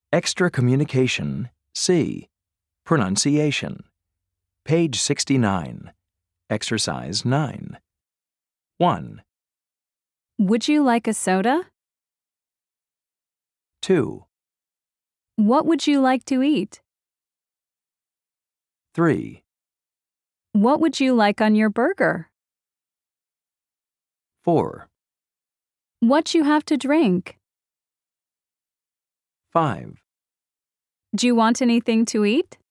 Extra Communication C. Pronunciation. Page 69. Exercise 9. 1, Would you like a soda? 2, What would you like to eat? 3, What would you like on your burger? 4, What you have to drink? 5. Do you want anything to eat?